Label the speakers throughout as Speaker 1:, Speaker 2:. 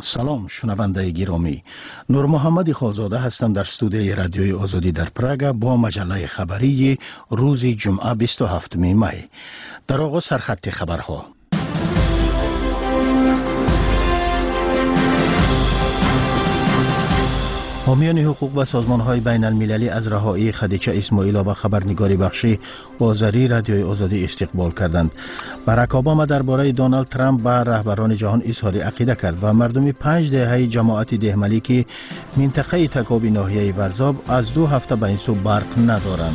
Speaker 1: سلام شنونده گرامی، نور محمد خازاده هستم در استودیوی رادیوی آزادی در پراگ با مجله خبری روز جمعه 27 می. در آغاز سرخط خبرها. حامیان حقوق و سازمان‌های بین المللی از رهایی خدیجه اسماعیلووا خبرنگاری بخشی آذری رادیوی آزادی استقبال کردند. باراک اوباما درباره دونالد ترامپ به رهبران جهان اظهار عقیده کرد و مردم 5 دهه جماعت دهملی که منطقه تکابی ناحیه ورزاب از 2 هفته به این سو برق ندارند.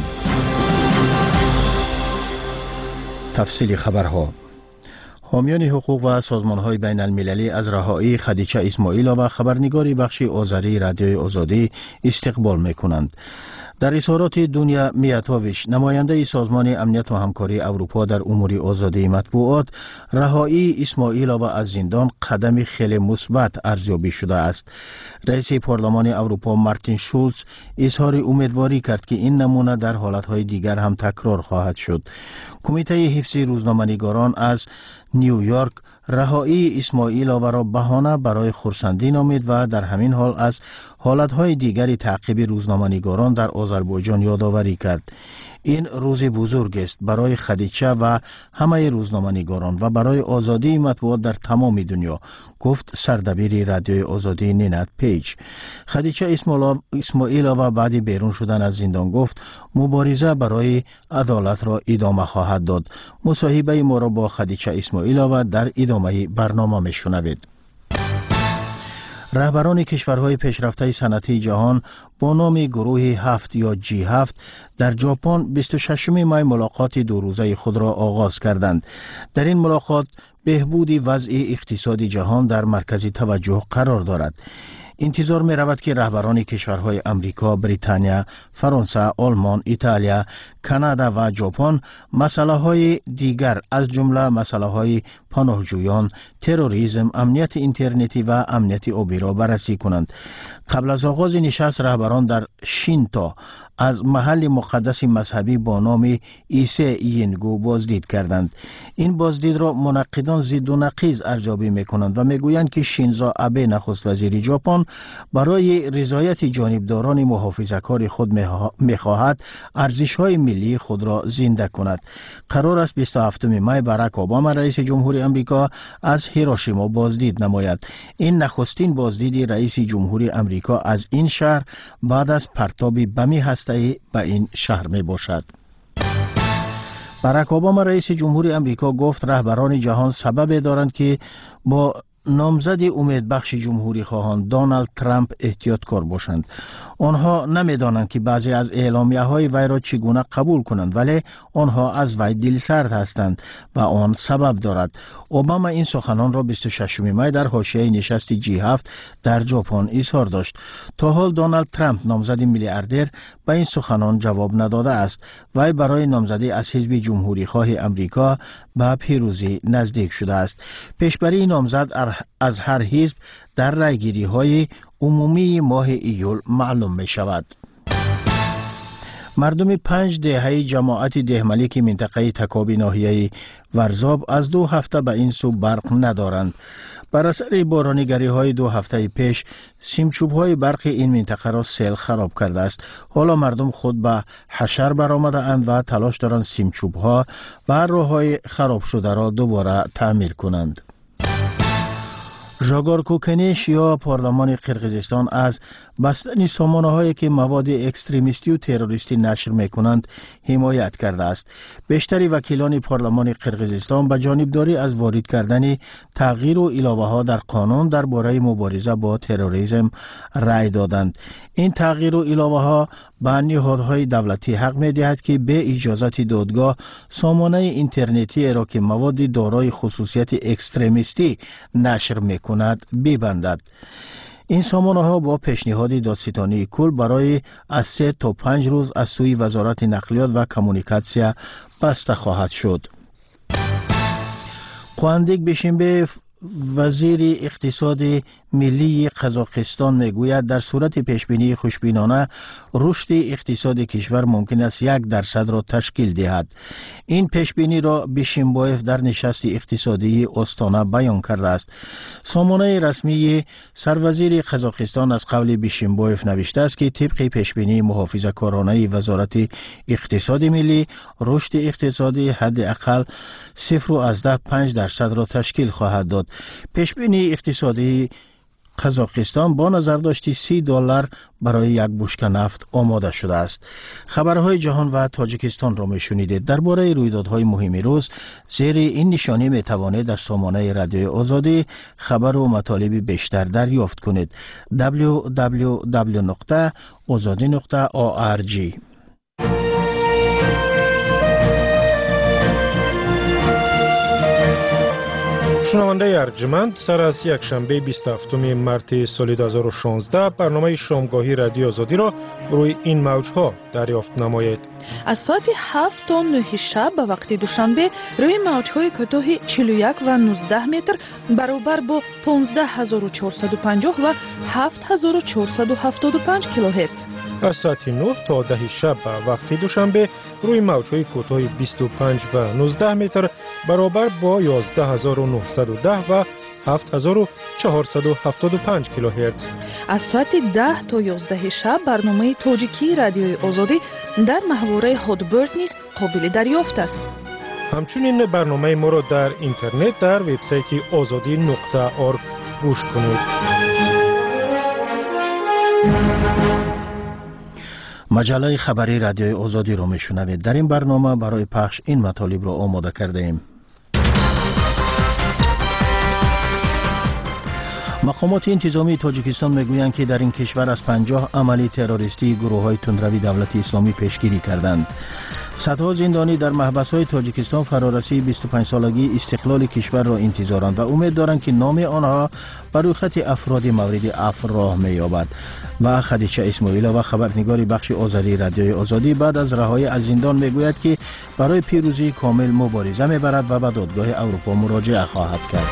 Speaker 1: تفصیل خبرها. حامیان حقوق و سازمان‌های بین المللی از رهایی خدیجه اسماعیلووا خبرنگاری بخش آذری رادیوی آزادی استقبال می‌کنند. در اظهارات دنیا میاتوویچ، نماینده سازمان امنیت و همکاری اروپا در امور آزادی مطبوعات، رهایی اسماعیلووا از زندان قدمی خیلی مثبت ارزیابی شده است. رئیس پارلمان اروپا مارتین شولز اظهار امیدواری کرد که این نمونه در حالتهای دیگر هم تکرار خواهد شد. کمیته حفظ روزنامه‌نگاران از نیویورک رهایی اسماعیلووا را بهانه برای خرسندی نامید و در همین حال از حالتهای دیگری تعقیب روزنامه‌نگاران در آذربایجان یادآوری کرد. این روز بزرگ است برای خدیجه و همه روزنامه‌نگاران و برای آزادی مطبوعات در تمام دنیا، گفت سردبیر رادیوی آزادی نینت پیج. خدیجه اسماعیلووا بعد بیرون شدن از زندان گفت مبارزه برای عدالت را ادامه خواهد داد. مصاحبه ما را با خدیجه اسماعیلووا در ادامه برنامه میشنوید. رهبران کشورهای پیشرفته صنعتی جهان با نام گروه 7 یا G7 در ژاپن 26 می ملاقات دو روزه خود را آغاز کردند. در این ملاقات بهبود وضع اقتصادی جهان در مرکز توجه قرار دارد. انتظار می رود که رهبران کشورهای امریکا، بریتانیا، فرانسه، آلمان، ایتالیا، کانادا و ژاپن مسئله های دیگر از جمله مسئله های پناهجویان، تروریسم، امنیت اینترنتی و امنیت آبی را بررسی کنند. قبل از آغاز نشست رهبران در شینتو از محل مقدس مذهبی با نام ایسه اینگو بازدید کردند. این بازدید را منقدان ضد و نقیض ارزیابی می‌کنند و میگویند که شینزو آبه نخست وزیر ژاپن برای رضایت جانبداران محافظه‌کار خود می‌خواهد ارزش‌های ملی خود را زنده کند. قرار است 27 می باراک اوباما رئیس جمهوری آمریکا از هیروشیما بازدید نماید. این نخستین بازدید رئیس جمهوری آمریکا از این شهر بعد از پرتاب بم هسته‌ای به این شهر می باشد. باراک اوباما رئیس جمهوری آمریکا گفت رهبران جهان سبب دارند که با نامزد امیدبخش جمهوری خواهان دونالد ترامپ احتیاطکار باشند. آنها نمیدانند که بعضی از اعلامیه‌های وی را چگونه قبول کنند، ولی آنها از وی دلسرد هستند و آن سبب دارد. اوباما این سخنان را 26 می در حاشیه نشست G7 در ژاپن اظهار داشت. تا حال دونالد ترامپ نامزد میلیاردر به این سخنان جواب نداده است. وی برای نامزدی از حزب جمهوری خواه امریکا به پیروزی نزدیک شده است. پیشبری نامزد از هر حزب در رایگیری های عمومی ماه ایول معلوم می شود. مردم 5 دهه جماعت دهملی که منطقه تکابی ناحیه ورزاب از 2 هفته به این سو برق ندارند. بر اثر بارانگری های 2 هفته پیش سیمچوب های برق این منطقه را سیل خراب کرده است. حالا مردم خود به حشر برآمده اند و تلاش دارند سیمچوب ها و راه های خراب شده را دوباره تعمیر کنند. ژاگار کوکنیش یا پارلمان قرقیزستان از بستن سامانه‌هایی که مواد اکستریمیستی و تروریستی نشر می‌کنند حمایت کرده است. بیشتر وکیلان پارلمان قرقیزستان به جانبداری از وارد کردن تغییر و علاوه‌ها در قانون درباره مبارزه با تروریسم رأی دادند. این تغییر و علاوه‌ها به نهادهای دولتی حق می‌دهد که به اجازت دادگاه سامانه اینترنتی را که مواد دارای خصوصیت اکستریمیستی نشر می‌کند ببندد. این سامانه ها با پیشنهاد دادستانی کل برای از 3 تا 5 روز از سوی وزارت نقلیات و کمونیکاسیا بسته خواهد شد. قواندیک بشنبه وزیر اقتصاد ملی قزاقستان میگوید در صورت پیشبینی خوشبینانه رشد اقتصاد کشور ممکن است 1% را تشکیل دهد. این پیشبینی را بیشیمبایف در نشست اقتصادی استانه بیان کرده است. سامانه رسمی سروزیر قزاقستان از قول بیشیمبایف نوشته است که طبق پیشبینی محافظه‌کارانه وزارت اقتصاد ملی رشد اقتصادی حداقل 0.5% را تشکیل خواهد داد. پیشبینی اقتصادی قزاقستان با نظر داشتی $30 برای یک بشکه نفت آماده شده است. خبرهای جهان و تاجیکستان را میشنیدید. درباره رویدادهای مهم روز زیر این نشانی میتوانید در سامانه رادیوی آزادی خبر و مطالب بیشتر دریافت کنید. www.azadi.org.
Speaker 2: شنونده ارجمند، سر از یک شنبه 27 مارس سال 2016 برنامه شامگاهی رادیو آزادی را روی این موج‌ها دریافت نمایید.
Speaker 3: از ساعت 7 تا 9 شب به وقت دوشنبه روی موج‌های کوتاه 41 و 19 متر برابر با 15450 و 7475 کیلوهرتز.
Speaker 2: از ساعت 9 تا 10 شب به وقت دوشنبه روی موج‌های کوتاه 25 و 19 متر برابر با 11910 و 7475 کیلوهرتز.
Speaker 3: از ساعت 10 تا 11 شب برنامه تاجیکی رادیوی آزادی در محوره هادبرد نیز قابل دریافت است.
Speaker 2: همچنین برنامه ما را در اینترنت در وبسایت azadi.org گوش کنید.
Speaker 1: مجله خبری رادیوی آزادی را میشنوید. در این برنامه برای پخش این مطالب را آماده کرده ایم. مقامات انتظامی تاجیکستان میگویند که در این کشور از 50 عملی تروریستی گروه‌های تندروی دولت اسلامی پیشگیری کردند. صدها زندانی در محبس‌های تاجیکستان فرارسی 25 سالگی استقلال کشور را انتظارند و امید دارند که نام آنها بر روی خط افراد مورد عفو راه می‌یابد. و خدیجه اسماعیلова خبرنگار بخش آذری رادیوی آزادی بعد از رهایی از زندان میگوید که برای پیروزی کامل مبارزه میبرد و به دادگاه اروپا مراجعه خواهد کرد.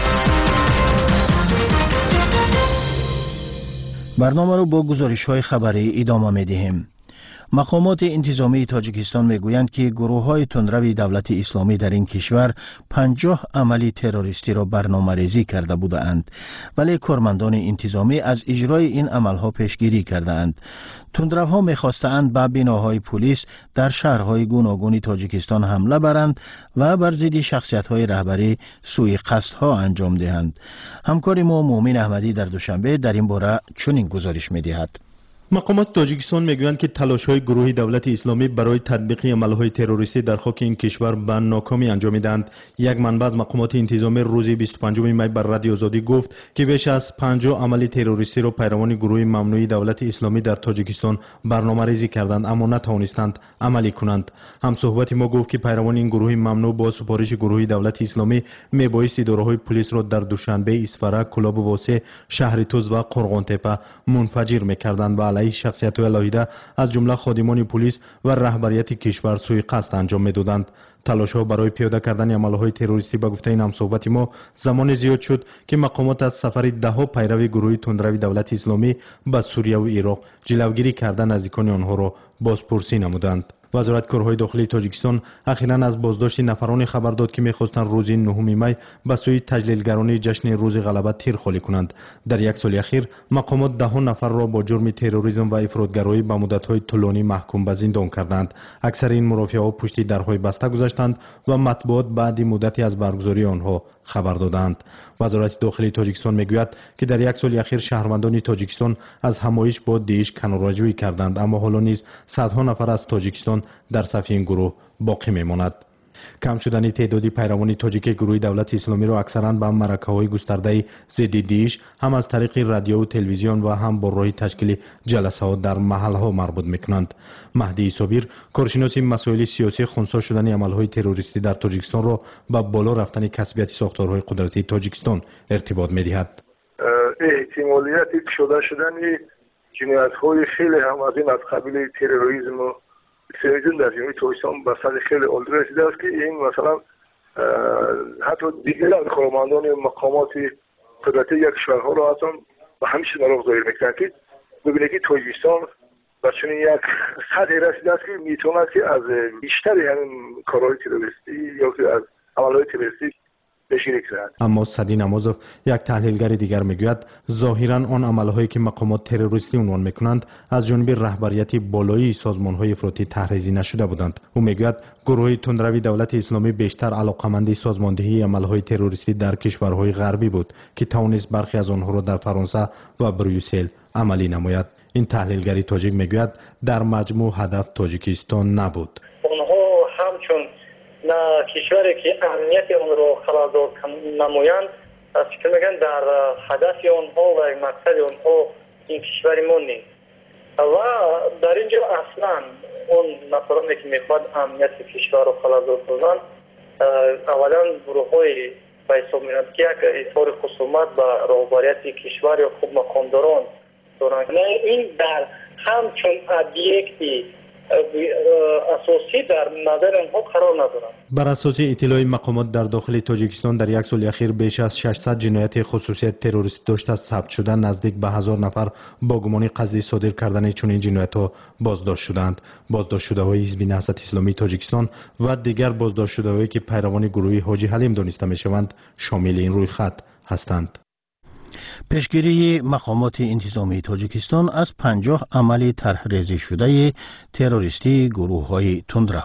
Speaker 1: برنامه را با گزارش‌های خبری ادامه می‌دهیم. مقامات انتظامی تاجیکستان میگویند که گروه‌های تندرو دولت اسلامی در این کشور 50 عملی تروریستی را برنامه‌ریزی کرده بودند، ولی کارمندان انتظامی از اجرای این عمل‌ها پیشگیری کردند. تندروها می‌خواستند به بناهای پلیس در شهرهای گوناگون تاجیکستان حمله برند و بر ضد شخصیت‌های رهبری سوء قصدها انجام دهند. همکار ما مومن احمدی در دوشنبه در این باره چنین گزارش می‌دهد.
Speaker 4: مقامات تاجیکستان میگویند که تلاش‌های گروه دولت اسلامی برای تطبیق عمل‌های تروریستی در خاک این کشور به ناکامی انجامیدند. یک منبع از مقامات انتظامی روز 25 می بر رادیو آزادی گفت که بیش از 50 عمل تروریستی را پیروان گروه ممنوعه دولت اسلامی در تاجیکستان برنامه‌ریزی کردند اما نتوانستند عملی کنند. همصحبت ما گفت که پیروان این گروه ممنوع با سفارش گروه دولت اسلامی میبایست اداره‌های پلیس را در دوشنبه، اسفره، کلاب واسع، شهر توز و قرغان‌تپه منفجر می‌کردند و علیه شخصیت‌های علیحده از جمله خادمان پلیس و رهبریت کشور سوء قصد انجام می‌دادند. تلاش‌ها برای پیاده کردن عمل‌های تروریستی به گفته این همصحبت ما زمان زیاد شد که مقامات از سفر ده‌ها پیرو گروه تندروی دولت اسلامی به سوریه و عراق جلوگیری کردن نزدیکان آنها را بازپرسی نمودند. وزارت کارهای داخلی تاجیکستان اخیراً از بازداشت نفرانی خبر داد که می‌خواستند روز 9 می به سوی تجلیلگرانی جشن روز غلبه تیرخوالی کنند. در یک سال اخیر مقامات 10 نفر را با جرم تروریسم و افراطگرایی به مدت‌های طولانی محکوم به زندان کردند. اکثر این مرافعه‌ها پشت درهای بسته گذاشتند و مطبوعات بعد مدتی از برگزاری آنها خبر دادند. وزارت داخلی تاجیکستان میگوید که در یک سال اخیر شهروندان تاجیکستان از همایش با داعش کناره‌جویی کردند اما حالا نیز صدها نفر از تاجیکستان در صف این گروه باقی میماند. کم شدن تعدادی پیروان تاجیک گروه دولت اسلامی را اکثرا به معرکه‌های گسترده ضد داعش هم از طریق رادیو و تلویزیون و هم با راه تشکیل جلسه‌ها در محل‌ها مربوط می‌کنند. مهدی صابر کارشناس مسائل سیاسی خنثی شدن عمل‌های تروریستی در تاجیکستان را با بالا رفتن کسبیت ساختارهای قدرتی تاجیکستان ارتباط می‌دهد.
Speaker 5: احتمالیت شدن جنایت‌های خیلی هم از این از قبیل تروریسم سیاسی در جمهوری تاجیکستان به سطح خیلی عالی رسیده است که این مثلا حتی دیگران کارمندان مقامات قدرتی یک کشورها را هم به همیشه نراغ ظاهر میکنند که ببینید که تاجیکستان و چنین یک سطحی رسیده است که میتونه که از بیشتری همین کارهای تروریستی یا که از عملهای تروریستی بشیرک زند.
Speaker 4: اما سدی نمازوف یک تحلیلگر دیگر میگوید ظاهرا آن عملهایی که مقامات تروریستی عنوان میکنند از جانب رهبریت بالایی سازمانهای افراطی تحریزی نشده بودند. او میگوید گروه تندروی دولت اسلامی بیشتر علاقمند سازماندهی عملهای تروریستی در کشورهای غربی بود که توانست برخی از آنها را در فرانسه و بریوسل عملی نماید. این تحلیلگری تاجیک میگوید در مجموع هدف تاجیکستان نبود.
Speaker 6: آنها همچون کشوری که امنیت آن را خلل نمایند فکر میکنند در هدف آنها و مقصد آنها این کشور ما نیست و در اینجا اصلا اون نفرانی که میخواد امنیت کشور را خلل کنند اولا گروه های به حساب میرند که یک اظهار خصومت به رهبریت کشور یا خوب مقامداران دارند. این در همچون ابیکتی اساسی در نظر آنها قرار ندارند.
Speaker 4: بر اساس اطلاع مقامات در داخل تاجیکستان در یک سال اخیر بیش از 600 جنایت خصوصیت تروریستی داشته ثبت شده. نزدیک به 1000 نفر با گمان قصدی صادر کردن چنین جنایت‌ها بازداشت شدند. بازداشت شده‌های حزب نهضت اسلامی تاجیکستان و دیگر بازداشت شده‌هایی که پیروان گروه حاجی حلیم دانسته می‌شوند شامل این رویخط هستند.
Speaker 1: پیشگیری مقامات انتظامی تاجیکستان از 50 عمل طرح‌ریزی شده تروریستی گروه‌های تندرو.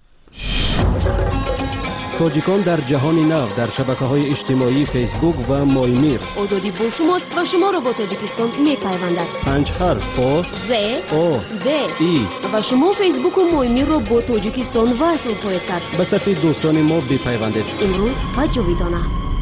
Speaker 7: تاجیکان در جهان نو در شبکه‌های اجتماعی فیسبوک و مایمیر.
Speaker 8: آزادی با شماست و شما را با تاجیکستان می‌پیوندد.
Speaker 7: 5 حرف آ
Speaker 8: ز
Speaker 7: آ
Speaker 8: د
Speaker 7: ای
Speaker 8: و شما فیسبوک و مایمیر را با تاجیکستان وصل خواهید کرد.
Speaker 7: به صف دوستان ما بپیوندید.
Speaker 8: امروز و جاویدانه.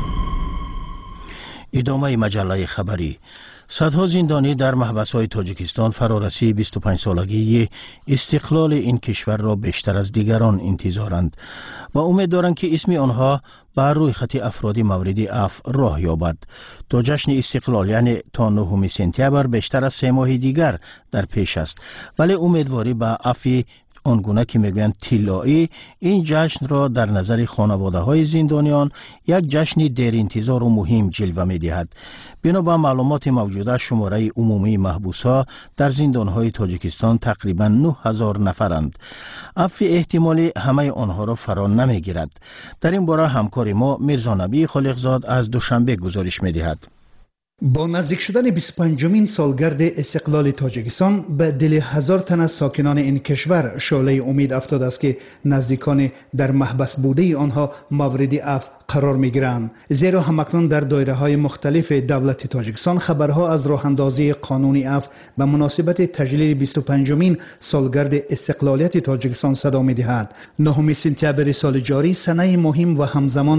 Speaker 1: ادامه مجله خبری. صدها زندانی در محبس‌های تاجیکستان فرارسی 25 سالگی استقلال این کشور را بیشتر از دیگران انتظارند و امید دارند که اسم آنها بر روی خط افرادی مورد عفو راه یابد. تا جشن استقلال یعنی تا 9 سپتامبر بیشتر از 3 ماه دیگر در پیش است، ولی امیدواری به عفو آنگونه که میگویند طلایی این جشن را در نظر خانواده های زندانیان یک جشن دیر انتظار و مهم جلوه می دهد. بنا معلومات موجوده شماره عمومی محبوس‌ها در زندان‌های تاجیکستان تقریبا 9000 نفرند. عفو احتمالی همه آنها را فرا نمیگیرد. در این باره همکار ما میرزا نبی خالقزاد از دوشنبه گزارش می‌دهد.
Speaker 9: با نزدیک شدن 25مین سالگرد استقلال تاجیکستان به دل 1000 تن از ساکنان این کشور شعله امید افتاده است که نزدیکان در محبس بوده آنها مورد عفو قرار می‌گیرند، زیرا همکنون در دایره‌های مختلف دولت تاجیکستان خبرها از راه‌اندازی قانون عفو به مناسبت تجلیل 25مین سالگرد استقلالیت تاجیکستان صدا می‌دهد. 9 سپتامبر سال جاری سنه مهم و همزمان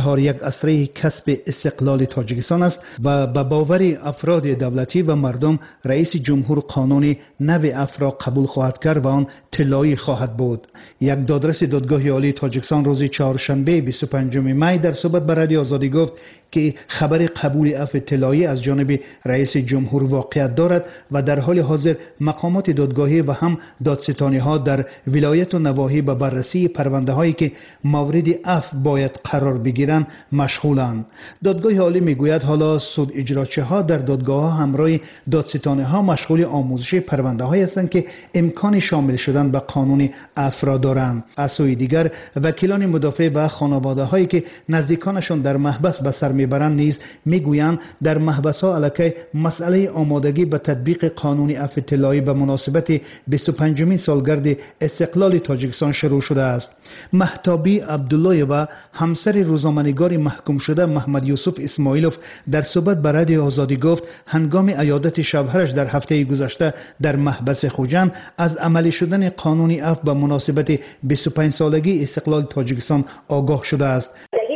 Speaker 9: 4 عصره کسب استقلال تاجیکستان است و به باور افراد دولتی و مردم رئیس جمهور قانون نو عفو را قبول خواهد کرد و آن طلایی خواهد بود. یک دادرس دادگاه عالی تاجیکستان روز چهارشنبه 25 می در صحبت با رادیو آزادی گفت که خبر قبول عفو طلایی از جانب رئیس جمهور واقعیت دارد و در حال حاضر مقامات دادگاهی و هم دادستانی ها در ولایت و نواحی به بررسی پرونده هایی که مورد عفو باید قرار بگیرند مشغولند. دادگاه عالی میگوید حالا سود اجراچه ها در دادگاه ها همراه دادستانی ها مشغول آموزش پرونده هایی هستند که امکان شامل شدن به قانون عفو را دارند. از سوی دیگر وکیلان مدافع و خانواده هایی که نزدیکانشان در محبس به سر میبرند نیز میگویند در محبس ها علیه مسئله آمادگی به تطبیق قانون عفو طلایی به مناسبت 25مین سالگرد استقلال تاجیکستان شروع شده است. مهتابی عبدالله و همسر روزنامه‌نگار محکوم شده محمد یوسف اسماعیلوف در صحبت با رادیو آزادی گفت هنگام عیادت شوهرش در هفته گذشته در محبس خوجند از عملی شدن قانون عفو به مناسبت 25 سالگی استقلال تاجیکستان آگاه شده است.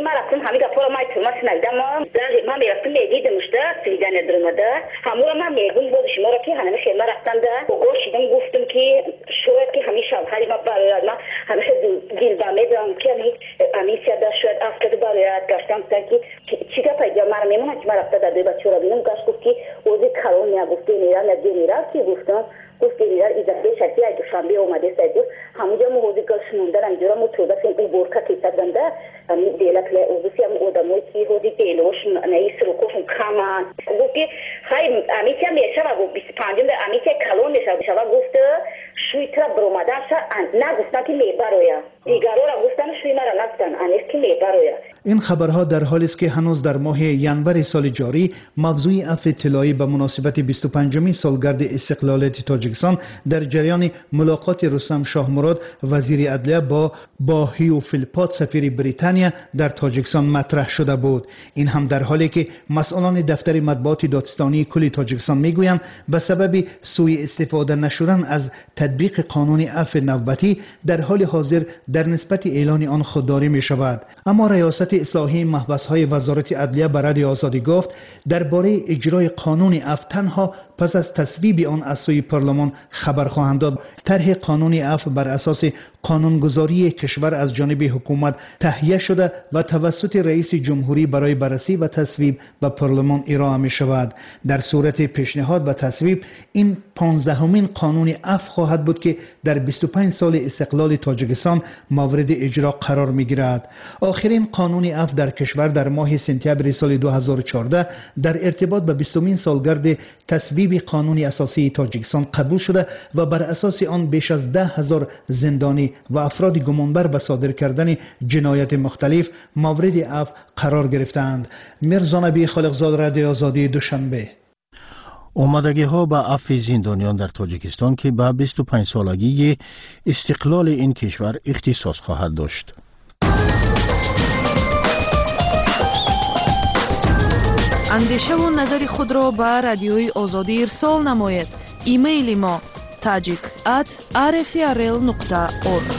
Speaker 10: من میرفتم میدیدم مشته سیدن درمده همون من میگم بود شما را که همه خیمه رفتم ده و گوشیدم گفتم که شاید که همیشه شوهری ما برایت ما همیشه دل با میدم که همیشه ده شاید افکت برایت گشتم که چیکا پیدا من میمونه که من رفته در دوی بچه را بینم گشت گفت که اوزی کارون نیا گفتی نیرا نگی نیرا که گفتم گفتی نیرا ایزا بیشتی اگه دوشنبه اومده سایدو همونجا موزیکال شنوندن انجورا مو تودا سن بورکا کیسادنده دیلک له اوبسی ام اوداموی کی هودی دیلوش نایس روکوشون کامان گفتی های امیچا میشا و 25 امیچا کالون میشا گفته شویترا بروماداشا نه گفتن که میبرویا دیگرو را گفتن شوی مرا نگفتن انیس که میبرویا.
Speaker 9: این خبرها در حالی است که هنوز در ماه ینور سال جاری موضوع عفو طلایی به مناسبت 25مین سالگرد استقلال تاجیکستان در جریان ملاقات رستم شاه مراد وزیر عدلیه با هیو فیلپات سفیر بریتانیا در تاجیکستان مطرح شده بود. این هم در حالی که مسئولان دفتر مطبوعات دادستانی کل تاجیکستان میگویند به سبب سوء استفاده نشدن از تطبیق قانون عفو نوبتی در حال حاضر در نسبت اعلان آن خودداری می شود. اما ریاست اصلاحی محبس‌های وزارت عدلیه به رادیو آزادی گفت درباره اجرای قانون عفو تنها پس از تصویب آن از سوی پارلمان خبر خواهند داد. طرح قانون عفو بر اساس قانونگذاری کشور از جانب حکومت تهیه شده و توسط رئیس جمهوری برای بررسی و تصویب به پارلمان ارائه می شود. در صورت پیشنهاد و تصویب این 15مین قانون عفو خواهد بود که در 25 سال استقلال تاجیکستان مورد اجرا قرار می گیرد. آخرین قانون عفو در کشور در ماه سپتامبر سال 2014 در ارتباط به 20مین سالگرد تصویب قانون اساسی تاجیکستان قبول شده و بر اساس آن بیش از 10,000 زندانی و افراد گمانبر به صادر کردن جنایت مختلف مورد عفو قرار گرفتند. مرزا نبی خالقزاد، رادیو آزادی، دوشنبه.
Speaker 1: آمادگی ها به عفو زندانیان در تاجیکستان که به 25 سالگی استقلال این کشور اختصاص خواهد داشت.
Speaker 3: اندیشه و نظر خود را به رادیوی آزادی ارسال نماید. ایمیل ما tajik@rfrl.org.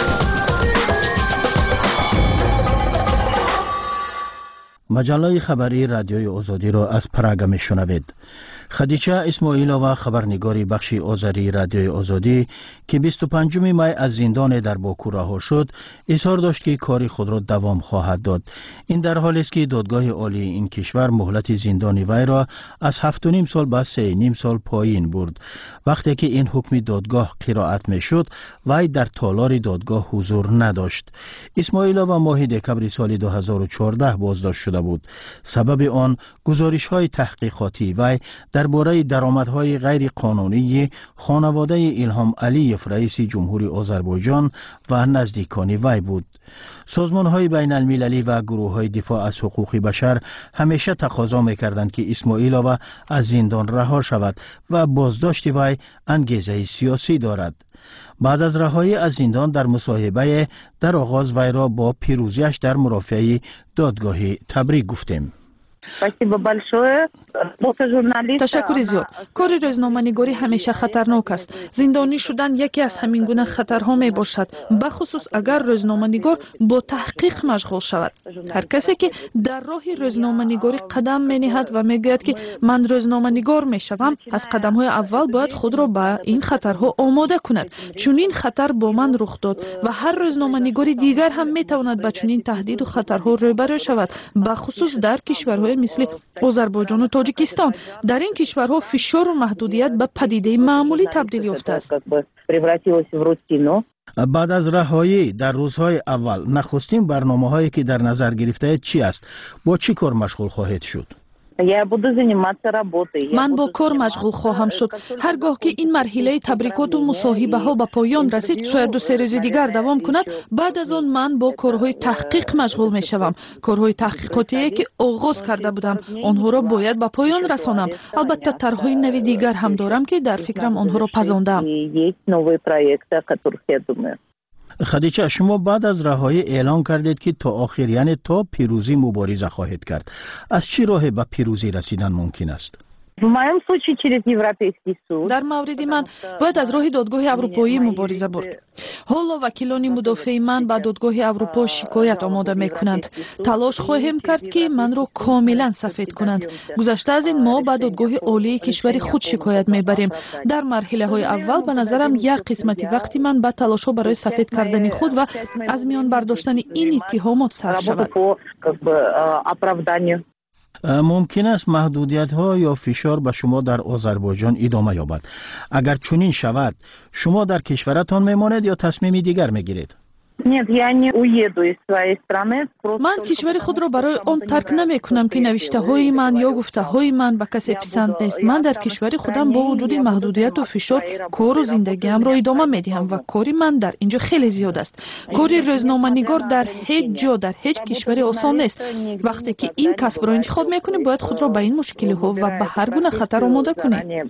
Speaker 1: مجله خبری رادیوی آزادی را از پراگ میشنوید. خدیجه اسماعیلووا خبرنگاری بخش آذری رادیوی آزادی که 25 می از زندان در باکو رها شد اظهار داشت که کار خود را دوام خواهد داد. این در حالی است که دادگاه عالی این کشور مهلت زندانی وی را از 7.5 سال به 3.5 سال پایین برد. وقتی که این حکم دادگاه قرائت می شد وی در تالار دادگاه حضور نداشت. اسماعیلووا ماه دکمبر سال 2014 بازداشت شده بود. سبب آن گزارش های تحقیقاتی وی درباره درآمدهای غیر قانونی خانواده ایلهام علیف رئیس جمهوری آذربایجان و نزدیکان وی بود. سازمان‌های بین المللی و گروه‌های دفاع از حقوق بشر همیشه تقاضا می‌کردند که اسماعیلووا از زندان رها شود و بازداشت وی انگیزه سیاسی دارد. بعد از رهایی از زندان در مصاحبه در آغاز وی را با پیروزیش در مرافعه دادگاه تبریک گفتیم.
Speaker 3: تشکر زیاد. کار روزنامه‌نگاری همیشه خطرناک است. زندانی شدن یکی از همین گونه خطرها می باشد، به خصوص اگر روزنامه‌نگار با تحقیق مشغول شود. هر کسی که در راه روزنامه‌نگاری قدم می‌نهد و میگوید که من روزنامه‌نگار می‌شوم، از قدم‌های اول باید خود را به این خطرها آماده کند. چون این خطر با من رخ داد و هر روزنامه‌نگاری دیگر هم می‌تواند با چنین تهدید و خطرها روبرو شود، به خصوص در کشورهای مثل آذربایجان و تاجیکستان. در این کشورها فشار و محدودیت به پدیده معمولی تبدیل یافته است.
Speaker 1: بعد از رهایی در روزهای اول نخستین برنامه‌هایی که در نظر گرفته چی است؟ با چی کار مشغول خواهید شد؟
Speaker 3: من با کار مشغول خواهم شد. هرگاه که این مرحله تبریکات و مصاحبه ها به پایان رسید، شاید 2-3 روز دیگر دوام کند، بعد از آن من با کارهای تحقیق مشغول می شوم. کارهای تحقیقاتی که آغاز کرده بودم آنها را باید به پایان رسانم. البته طرحهای نوی دیگر هم دارم که در فکرم آنها را پزاندم.
Speaker 1: خدیجه، شما بعد از رهایی اعلان کردید که تا آخر، یعنی تا پیروزی مبارزه خواهید کرد. از چه راه به پیروزی رسیدن ممکن است؟
Speaker 3: در مورد من باید از راه دادگاه اروپایی مبارزه برد. حالا وکیلان مدافع من به دادگاه اروپا شکایت آماده می کنند. تلاش خواهیم کرد که من را کاملا سفید کنند. گذشته از این ما به دادگاه عالی کشور خود شکایت می بریم. در مرحله های اول به نظرم یک قسمتی وقتی من به تلاش ها برای سفید کردن خود و از میان برداشتن این اتهامات صرف شود.
Speaker 1: ممکن است محدودیت ها یا فشار به شما در آذربایجان ادامه یابد. اگر چنین شود شما در کشورتان میمانید یا تصمیمی دیگر میگیرید؟
Speaker 3: من کشور خود را برای آن ترک نمی کنم که نوشته های من یا گفته های من به کسی پسند نیست. من در کشور خودم با وجود محدودیت و فشار کار و زندگیم را ادامه می دهم و کاری من در اینجا خیلی زیاد است. کاری روزنامه‌نگار در هیچ جا در هیچ کشوری آسان نیست. وقتی که این کسب را انتخاب میکنیم باید خود را به این مشکل ها و به هر گونه خطر آماده کنیم.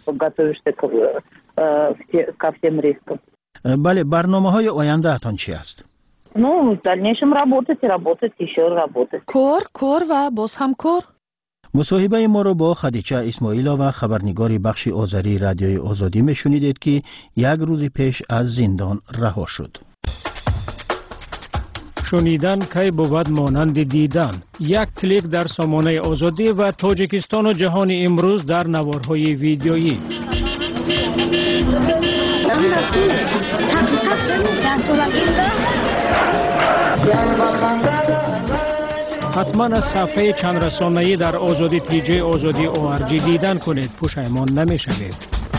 Speaker 1: بله، برنامه های آینده اتان چی است؟
Speaker 11: в дальнейшем работать еще работать.
Speaker 3: کار و باز هم کار.
Speaker 1: مصاحبه ما را با خدیجه اسماعیلا و خبرنگار بخش آذری رادیوی آزادی میشنیدید که یک روز پیش از زندان رها شد.
Speaker 12: شنیدن کی بود مانند دیدن. یک کلیک در سامانه آزادی و تاجیکستان و جهان امروز در نوارهای ویدیویی. حتما از صفحه چند رسانه‌ای در آزادی تیجه آزادی ORG دیدن کنید، پشیمان نمی‌شوید.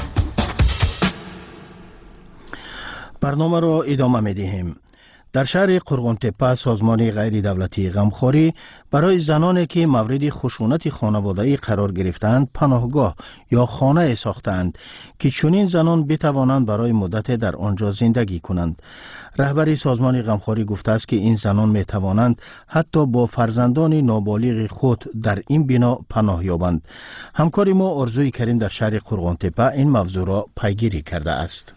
Speaker 1: برنامه را ادامه می‌دهیم. در شهر قرغن‌تپه سازمان غیر دولتی غمخواری برای زنانی که مورد خشونت خانوادگی قرار گرفتند پناهگاه یا خانه ساختند که چنین زنان بتوانند برای مدت در آنجا زندگی کنند. رهبر سازمان غمخواری گفته است که این زنان میتوانند حتی با فرزندان نابالغ خود در این بنا پناه یابند. همکار ما آرزوی کریم در شهر قرغن‌تپه این موضوع را پیگیری کرده است.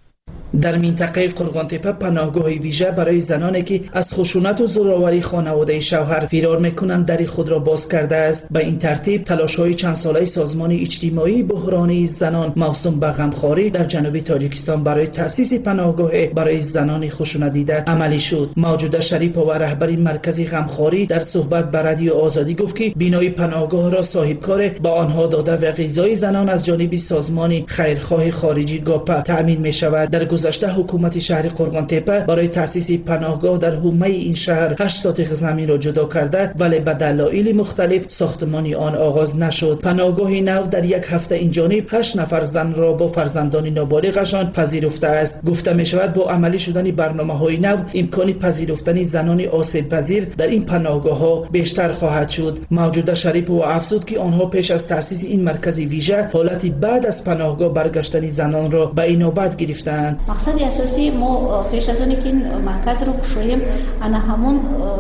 Speaker 9: در منطقه قرغن‌تپه پناهگاه ویژه برای زنانی که از خشونت و زورآوری خانواده شوهر فرار میکنند در خود را باز کرده است. به این ترتیب تلاش‌های چند ساله سازمان اجتماعی بحرانی زنان موسوم به غمخواری در جنوب تاجیکستان برای تأسیس پناهگاه برای زنان خشونت دیده عملی شد. موجوده شریف و رهبر مرکز غمخواری در صحبت با رادیو آزادی گفت که بینای پناهگاه را صاحبکار به آنها داده و غذای زنان از جانب سازمان خیرخواه خارجی گاپا تأمین می شود. در گذشته حکومت شهر قرغن‌تپه برای تأسیس پناهگاه در حومه این شهر 8 ساتق زمین را جدا کرده ولی به دلایل مختلف ساختمان آن آغاز نشد. پناهگاه نو در یک هفته این جانب 8 نفر زن را با فرزندان نابالغشان پذیرفته است. گفته می شود با عملی شدن برنامه‌های نو امکان پذیرفتن زنان آسیب پذیر در این پناهگاه ها بیشتر خواهد شد. موجوده شریف و افزود که آنها پیش از تأسیس این مرکز ویژه حالتی بعد از پناهگاه برگشتن زنان را به اینابت گرفتند.
Speaker 13: مقصد اساسی ما پیش از اونی که این مرکز رو بشویم انا همون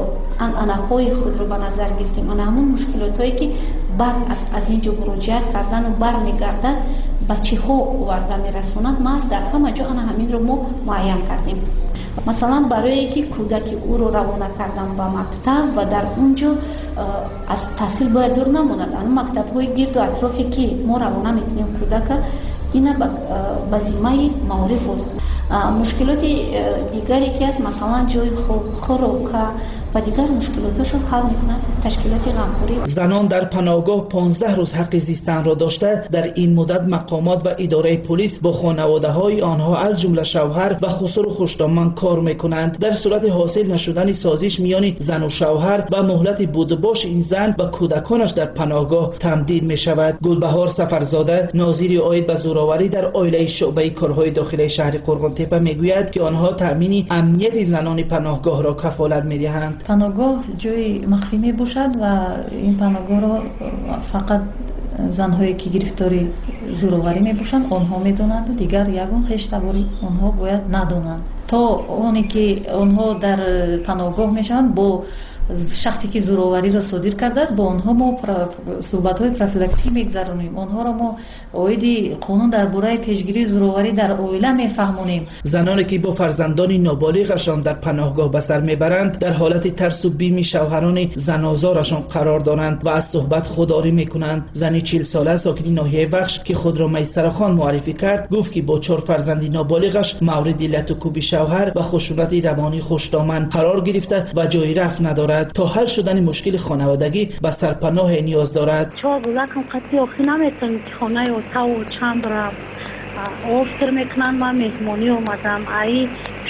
Speaker 13: اناهای خود رو به نظر گرفتیم، انا همون مشکلات هایی که بعد از اینجا مراجعت کردن و برمیگردن بچه ها ورده میرسوند ما از در همه جا انا همین رو ما معین کردیم. مثلا برای که کودک او رو روانه کردن به مکتب و در اونجا از تحصیل باید دور نموند. اما مکتب های گرد و اطرافی که ما روانه میتونیم کودک اینا به ذمه معارف است. مشکلات دیگری که است مثلا جای خوراک و دیگر مشکلاتش رو حل میکنند تشکیلات غمخواری.
Speaker 9: زنان در پناهگاه 15 روز حق زیستن را داشته در این مدت مقامات و اداره پلیس با خانواده های آنها از جمله شوهر و خسر و خوشدامن کار میکنند. در صورت حاصل نشدن سازش میان زن و شوهر و مهلت بود و باش این زن و کودکانش در پناهگاه تمدید می شود. گلبهار سفرزاده ناظر عاید به زورآوری در عائله شعبه کارهای داخلی شهر قرغن‌تپه میگوید که آنها تامین امنیت زنان پناهگاه را کفالت میدهند.
Speaker 14: پناهگاه جای مخفی می باشد و این پناهگاه را فقط زنهایی که گرفتاری زورآوری می باشند آنها می دانند و دیگر یگان خیشتواری آنها باید ندانند تا اونی که آنها در پناهگاه می شوند با شخصی که زورآوری را صادر کرده است با آنها ما صحبت‌های پروفیلاکتیکی می‌گذرانیم. آنها را ما عاید قانون درباره پیشگیری زورآوری در عائله می‌فهمانیم.
Speaker 9: زنانی که با فرزندان نابالغشان در پناهگاه به سر میبرند در حالت ترس و بیم شوهران زنازارشان قرار دارند و از صحبت خودداری میکنند. زنی 40 ساله ساکن ناحیه وخش که خود را میسر خان معرفی کرد گفت که با 4 فرزند نابالغش مورد لط و کوب شوهر و خشونت روانی خوشدامن قرار گرفته و جای رفت ندارد. تا حل شدن مشکل خانوادگی به سرپناه نیاز دارد.
Speaker 15: چهار روزکم قطعی آخی نمیتونم که خانه و تا و چند را آفتر میکنن. من مهمانی اومدم ای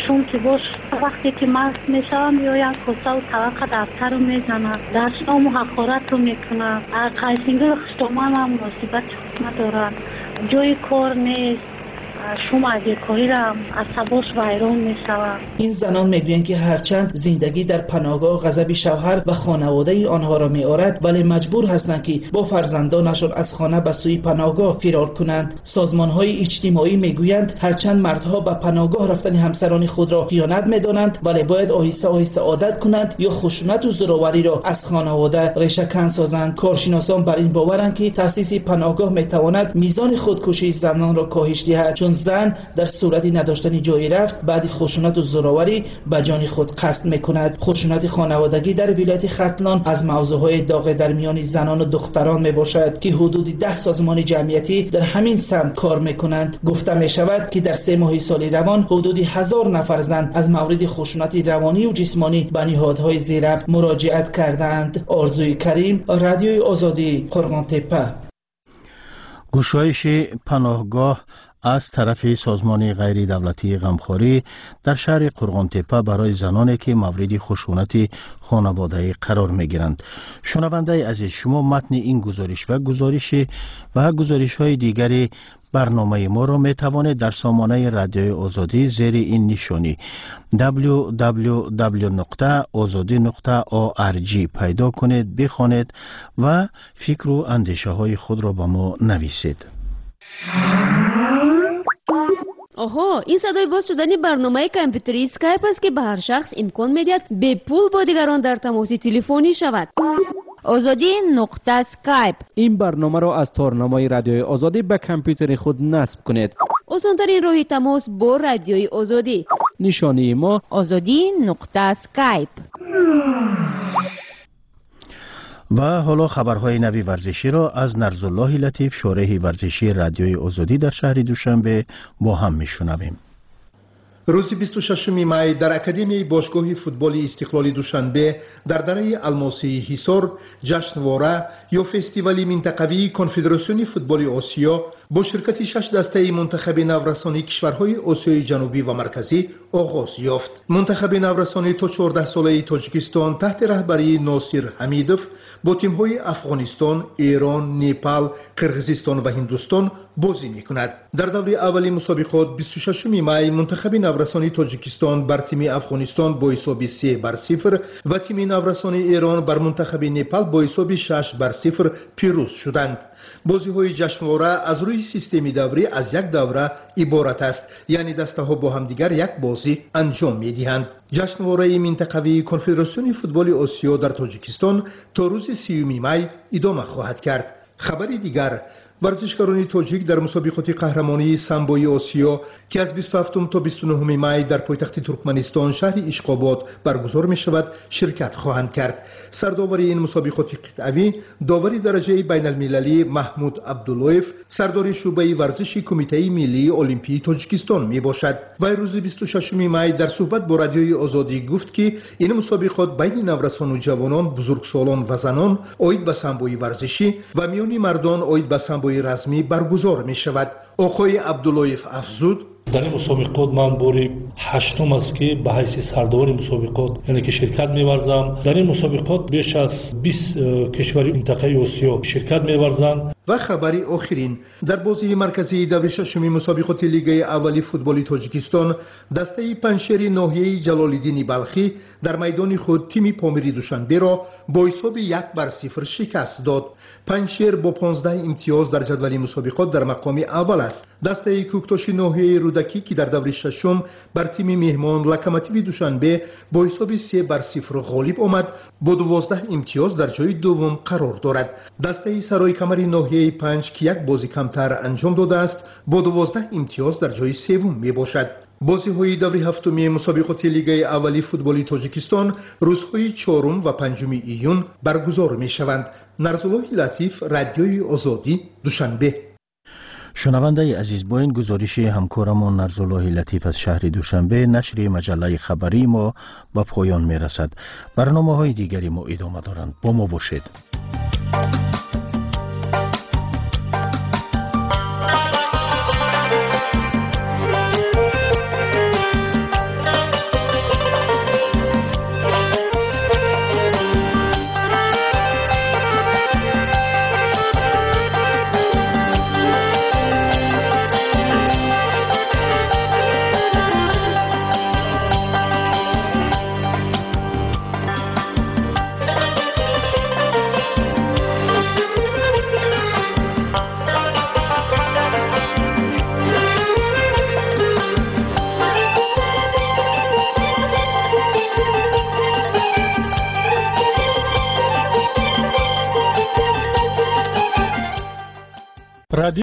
Speaker 15: شون که باش وقتی که مست میشم میایم کوسه و طبق دفتر رو میزنم، درسام و حقارت رو میکنم. قیسینگل خشتامان هم مناسبت ندارن، جای کار نیست، شما از کاری را عصباش ویران می شود.
Speaker 16: این زنان میگویند که هرچند زندگی در پناهگاه غضب شوهر و خانواده آنها را می آرد، ولی مجبور هستند که با فرزندانشان از خانه به سوی پناهگاه فرار کنند. سازمان های اجتماعی میگویند هرچند مردها به پناهگاه رفتن همسران خود را خیانت میدانند، ولی باید آهسته آهسته عادت کنند یا خشونت و زورآوری را از خانواده ریشه‌کن سازند. کارشناسان بر این باورند که تأسیس پناهگاه میتواند میزان خودکشی زنان را کاهش دهد، چون زن در صورت نداشتن جای رفت بعد خشونت و زورآوری به جان خود قصد میکند. خشونت خانوادگی در ولایت ختلان از موضوعهای داغ در میان زنان و دختران میباشد که حدود 10 سازمان جمعیتی در همین سمت کار میکنند. گفته میشود که در 3 ماه سال روان حدود 1000 نفر زن از مورد خشونت روانی و جسمانی به نهادهای زیرب مراجعت کردند. آرزوی کریم، رادیوی آزادی، قرغان تپه.
Speaker 1: گشایش پناهگاه از طرف سازمان غیر دولتی غمخواری در شهر قرغان تپه برای زنانی که مورد خشونت خانوادگی قرار میگیرند. شنونده عزیز، شما متن این گزارش و گزارش های دیگری برنامه ما را می توانید در سامانه رادیوی آزادی زیر این نشانی www.azadi.org پیدا کنید، بخوانید و فکر و اندیشه های خود را به ما نویسید.
Speaker 8: آها، این صدای باز شدن برنامه کامپیوتری اسکایپ است که به هر شخص امکان میدهد به پول با دیگران در تماس تلفنی شود. azadi.skype.
Speaker 7: این برنامه را از تارنمای رادیوی آزادی به کامپیوتر خود نصب کنید.
Speaker 8: آسان‌ترین راه تماس با رادیوی آزادی.
Speaker 7: نشانی ما
Speaker 8: azadi.skype.
Speaker 1: و حالا خبرهای نوی ورزشی را از نرزالله لطیف، شارح ورزشی رادیوی آزادی در شهر دوشنبه با هم میشنویم.
Speaker 17: روز 26 می در اکادمی باشگاه فوتبال استقلال دوشنبه در دره الماسی حصار جشنواره یا فستیوال منطقوی کنفدراسیون فوتبال آسیا با شرکت 6 دسته منتخب نورسانی کشورهای آسیای جنوبی و مرکزی آغاز یافت. منتخب نورسانی تا 14 ساله تاجیکستان تحت رهبری ناصر حمیدوف با تیم‌های افغانستان، ایران، نیپال، قرقیزستان و هندوستان بازی می‌کند. در دوره اولی مسابقات 26 می منتخب نورسانی تاجیکستان بر تیم افغانستان با حساب 3-0 و تیم نورسانی ایران بر منتخب نیپال با حساب 6-0 پیروز شدند. بازی‌های جشنواره از روی سیستمی دوری از یک دوره عبارت است، یعنی دسته‌ها با هم دیگر یک بازی انجام می‌دهند. جشنواره منطقوی کنفدراسیون فوتبال آسیا در تاجیکستان تا روز 30 می ادامه خواهد کرد. خبری دیگر، ورزشکاران تاجیک در مسابقات قهرمانی سامبوی آسیا که از 27 تا 29 می در پایتخت ترکمنستان شهر اشقاباد برگزار می شود شرکت خواهند کرد. سرداوری این مسابقات قطعی داوری درجه بین المللی محمود عبداللویف، سردار شعبه ورزشی کمیته ملی المپی تاجیکستان می باشد. و روز 26 می در صحبت با رادیوی آزادی گفت که این مسابقات بین نورسان و جوانان، بزرگسالان و زنان عاید به سامبوی ورزشی و میان مردان عاید به سامبوی رسمی برگزار می شود. آقای عبداللویف افزود:
Speaker 18: در این مسابقات من باری 8م است که به حیث سردار مسابقات یعنی که شرکت می‌ورزم. در این مسابقات بیش از 20 کشور منطقه آسیا شرکت می‌ورزند.
Speaker 17: و خبری آخرین، در بازی مرکزی دوره 6 مسابقات لیگ اولی فوتبال تاجیکستان دسته پنشیر ناحیه جلال‌الدین بلخی در میدان خود تیم پامیری دوشنبه را با حساب 1-0 شکست داد. پنشیر با 15 امتیاز در جدول مسابقات در مقام اول است. دسته کوکتاش ناحیه رودکی که در دوره 6 بر تیم مهمان لوکوموتیو دوشنبه با حساب 3-0 غالب آمد، با 12 امتیاز در جای دوم قرار دارد. دسته سرای کمری ناحیه 5 که یک بازی کمتر انجام داده است با 12 امتیاز در جای سوم می باشد. بازی‌های دوره هفتمی مسابقات لیگ اولی فوتبال تاجیکستان روزهای 4 و 5 ایون برگزار می‌شوند. نرزالله لطیف، رادیوی آزادی، دوشنبه.
Speaker 1: شنونده عزیز، با این گزارش همکارمان نرزالله لطیف از شهر دوشنبه نشر مجله خبری ما به پایان می‌رسد. برنامه‌های دیگری ما ادامه دارند. با ما باشید.